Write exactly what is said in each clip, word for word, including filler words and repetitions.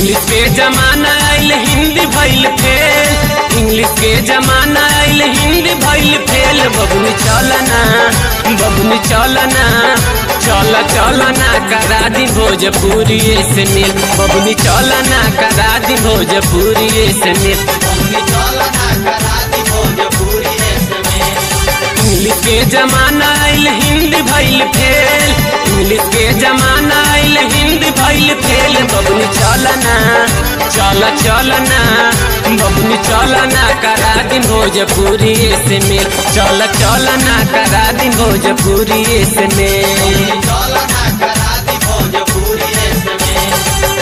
English के जमाना आइल हिंदी भइल फेल, इंग्लिश के जमाना आइल हिंदी भइल फेल। बबुनी चलना बबुनी चलना चल चलना करा दी भोजपुरी से मिल। बबुनी चलना करा दी भोजपुरी से मिल। बबुनी चलना करा दी भोजपुरी से मिल। इंग्लिश के जमाना आइल हिंदी भइल फेल, इंग्लिश के जमाना आइल हिंदी भइल फेल। बबुनी चलना चल चलना बबुनी चलना करा दी भोजपुरी से मिल। चल चलना करा दी भोजपुरी से मिल। चलना करा दी भोजपुरी से मिल।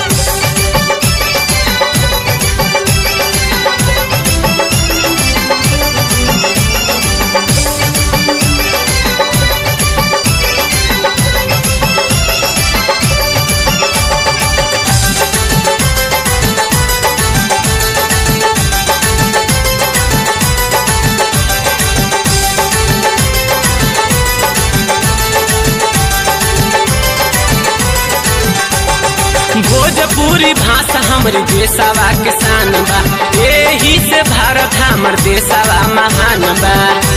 भोजपुरी भाषा हमर देशवा के शान बा, एही से भारत हमर देशवा महान बा।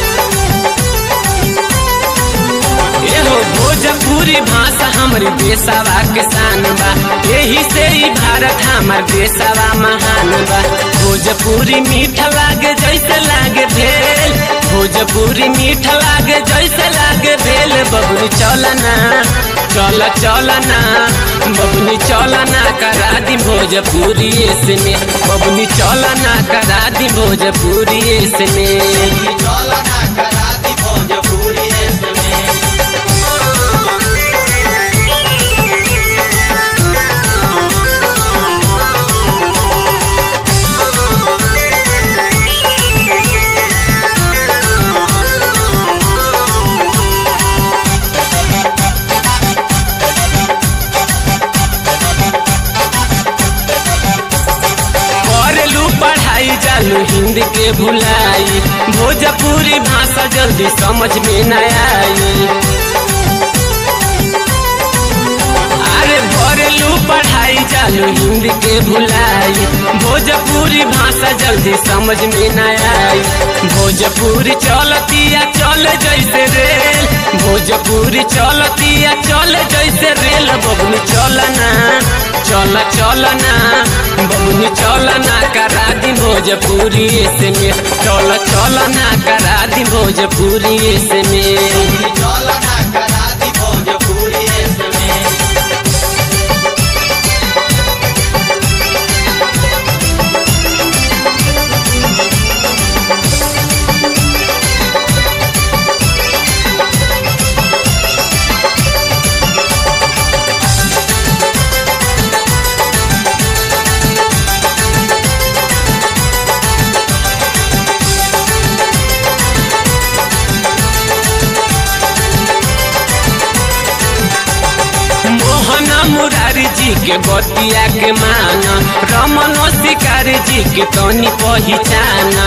एहो भोजपुरी भाषा हमर देशवा के शान बा, एही से ही भारत हमर देशवा महान बा। भोजपुरी मीठ लागे जैसे लागे भेल, भोजपुरी मीठ लागे जैसे लागे भेल। बबुनी चलना चल चलना बबुनी चलना करा दी भोजपुरी से मिल। बबुनी चलना करा दी भोजपुरी से मिल। चलना करा दी भोजपुरी से मिल। जालू हिंदी के भुलाई, भोजपुरी भाषा जल्दी समझ में न आई। अरे भरेलू पढ़ाई जालू हिंदी के भुलाई, भोजपुरी भाषा जल्दी समझ में न आई। भोजपुरी चलतिया चल जैसे रेल, भोजपुरी चलतिया चल जैसे रेल। बबुनी चलना चल चलना बबुनी चलना करा दी भोजपुरी से मिल। चल चलना करा दी भोजपुरी से मिल। चलना करा दी भोजपुरी से मिल। मुरारी जी के बतिया के माना, रमन शिकारी जी के तनी पहचाना।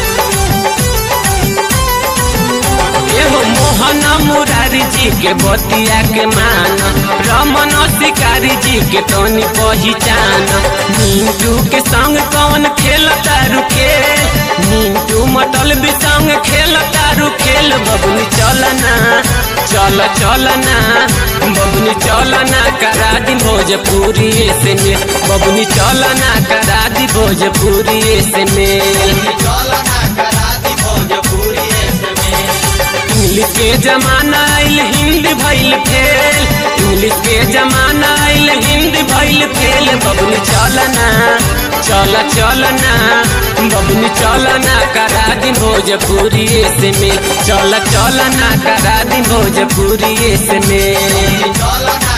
एहो मोहन मुरारी जी के बतिया के माना, रमन शिकारी जी के तनी पहचाना। मिंटू के संग कौन खेलता रुखेल, मिंटू मतलबी संग खेलता रुखेल। बबुनी चलना चल चलना बबुनी चलना करा दी भोजपुरी से मिल। बबुनी चलना करा दी भोजपुरी से मिल। चलना करा दी भोजपुरी से मिल। इंग्लिश के जमाना आइल हिंदी भइल फेल, इंग्लिश के जमाना आइल हिंदी भइल फेल। बबुनी चलना चल चलना बबुनी चलना करा दी भोजपुरी से मिल। चल चलना करा दी भोजपुरी से मिल।